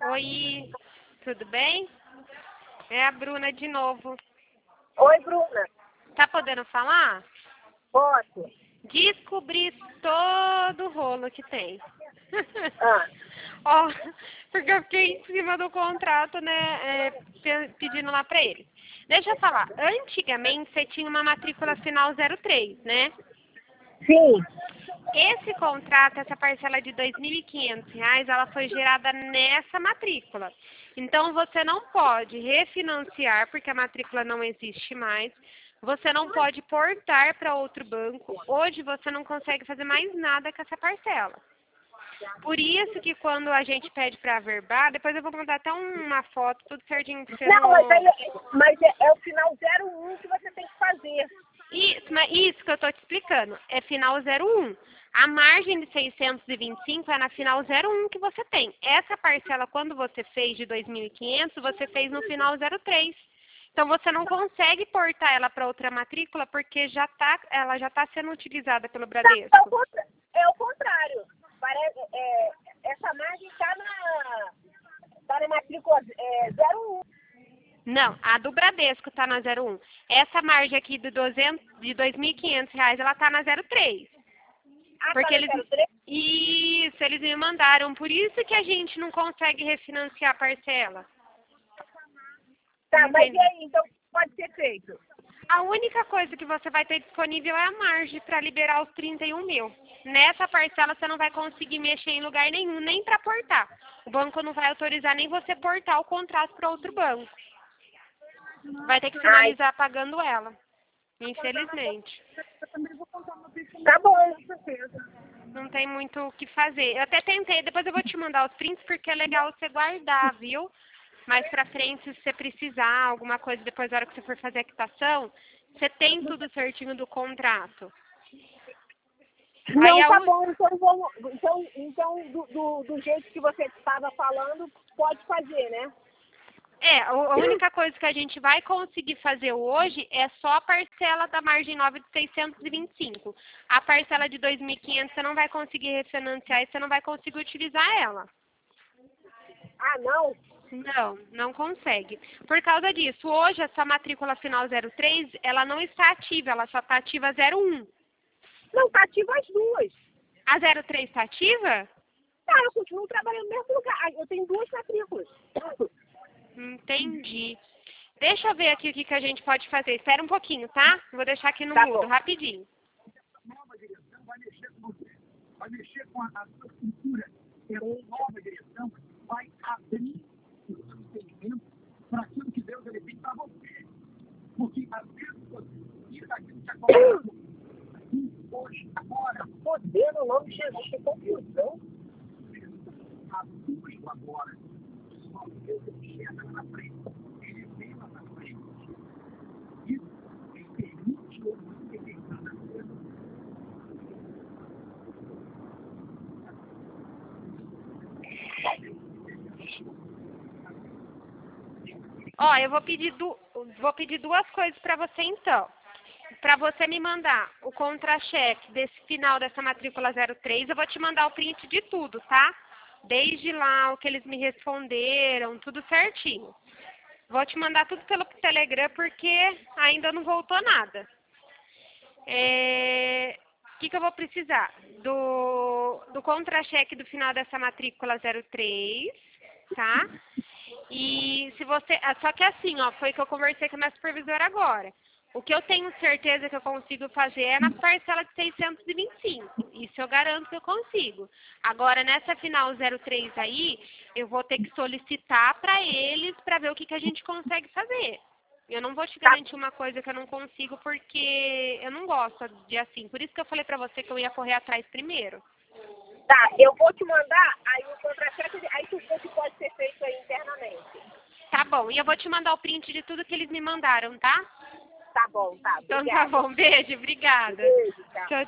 Oi, tudo bem? É a Bruna de novo. Oi, Bruna. Tá podendo falar? Posso? Descobri todo o rolo que tem. Ah, Ó, porque eu fiquei em cima do contrato, né, pedindo lá pra ele. Deixa eu falar, antigamente você tinha uma matrícula final 03, né? sim. Esse contrato, essa parcela de R$ 2.500, ela foi gerada nessa matrícula. Então, você não pode refinanciar, porque a matrícula não existe mais. Você não pode portar para outro banco. Hoje, você não consegue fazer mais nada com essa parcela. Por isso que quando a gente pede para averbar, depois eu vou mandar até uma foto, tudo certinho para você Não, não... mas é o final 01 que você tem que fazer. Isso que eu estou te explicando, é final 01. A margem de 625 é na final 01 que você tem. Essa parcela, quando você fez de 2.500, você fez no final 03. Então, você não consegue portar ela para outra matrícula porque ela já está sendo utilizada pelo Bradesco. É o contrário. Essa margem está na matrícula 01. Não, a do Bradesco está na 01. Essa margem aqui de R$ 2.500, ela está na 03. Porque tá no 03? Isso, eles me mandaram. Por isso que a gente não consegue refinanciar a parcela. Tá, mas Entende? e aí? Então, pode ser feito. A única coisa que você vai ter disponível é a margem para liberar os 31 mil. Nessa parcela você não vai conseguir mexer em lugar nenhum, nem para portar. O banco não vai autorizar nem você portar o contrato para outro banco. Vai ter que finalizar pagando ela. Infelizmente. Tá bom, com certeza. Não tem muito o que fazer. Eu até tentei, depois eu vou te mandar os prints porque é legal você guardar, viu? Mais pra frente, se você precisar, alguma coisa depois da hora que você for fazer a quitação, você tem tudo certinho do contrato. Não, Aí tá bom. Então do jeito que você estava falando, pode fazer, né? A única coisa que a gente vai conseguir fazer hoje é só a parcela da margem nova de 625. A parcela de 2.500 você não vai conseguir refinanciar e você não vai conseguir utilizar ela. Ah, não? Não, não consegue. Por causa disso, hoje essa matrícula final 03, ela não está ativa, ela só está ativa 01. Não, tá ativa as duas. A 03 está ativa? Tá, eu continuo trabalhando no mesmo lugar. Eu tenho duas matrículas. Entendi. Deixa eu ver aqui o que a gente pode fazer. Espera um pouquinho, tá? Vou deixar aqui no Tá mudo, bom. rapidinho. Nova direção vai mexer com você, vai mexer com a sua cultura. É uma nova direção vai abrir o seu entendimento para aquilo que Deus ele tem para você. Porque às vezes você tira daquilo que aconteceu hoje, agora. Poder no nome de Jesus, que confusão. Atue agora. Só Deus enxerga lá na frente. Ele vê lá na frente. Isso ele permite você pensar na coisa. Ó, eu vou pedir duas coisas para você então. Para você me mandar o contra-cheque desse final dessa matrícula 03, eu vou te mandar o print de tudo, tá? Desde lá, o que eles me responderam, tudo certinho. Vou te mandar tudo pelo Telegram porque ainda não voltou nada. O que eu vou precisar? Do contra-cheque do final dessa matrícula 03, tá? E se você... Só que assim, ó, foi que eu conversei com a minha supervisora agora. O que eu tenho certeza que eu consigo fazer é na parcela de 625. Isso eu garanto que eu consigo. Agora, nessa final 03 aí, eu vou ter que solicitar para eles para ver o que a gente consegue fazer. Eu não vou te garantir uma coisa que eu não consigo porque eu não gosto de assim. Por isso que eu falei para você que eu ia correr atrás primeiro. Tá, eu vou te mandar, aí o contra-cheque, aí tu vê que pode ser feito aí internamente. Tá bom, e eu vou te mandar o print de tudo que eles me mandaram, tá? Tá bom, tá. Então tá bom, beijo, obrigada. Beijo, tchau. Tchau,